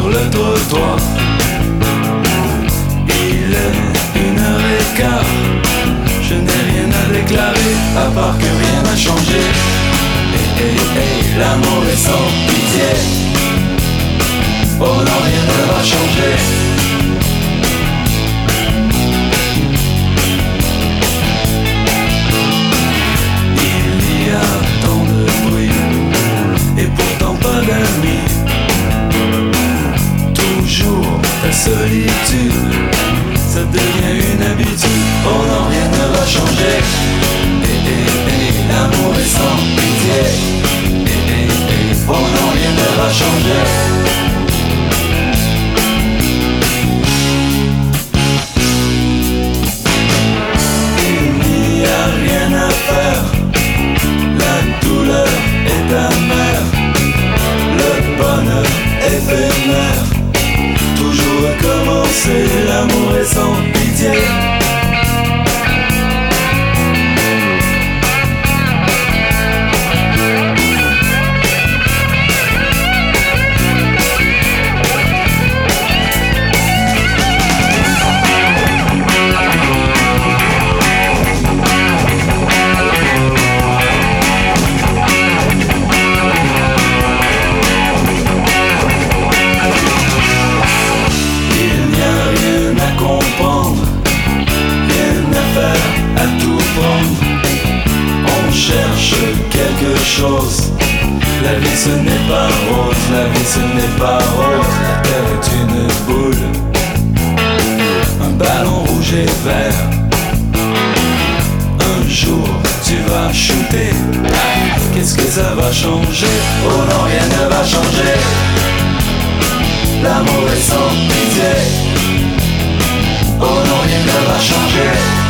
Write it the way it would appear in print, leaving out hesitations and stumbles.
le trottoir. Il est 1h15. Je n'ai rien à déclarer, à part que rien n'a changé. L'amour est sans pitié. Oh non, rien ne va changer. Il y a tant de bruit et pourtant pas d'amis. Toujours ta solitude, ça devient une habitude. Oh non, rien ne va changer. L'amour est sans pitié. Oh non, rien ne va changer. Il n'y a rien à faire. La douleur est amère. Le bonheur éphémère. Toujours recommencer, l'amour est sans pitié. La vie ce n'est pas rose, la vie ce n'est pas rose. La terre est une boule, un ballon rouge et vert. Un jour tu vas shooter. Qu'est-ce que ça va changer? Oh non, rien ne va changer. L'amour est sans pitié. Oh non, rien ne va changer.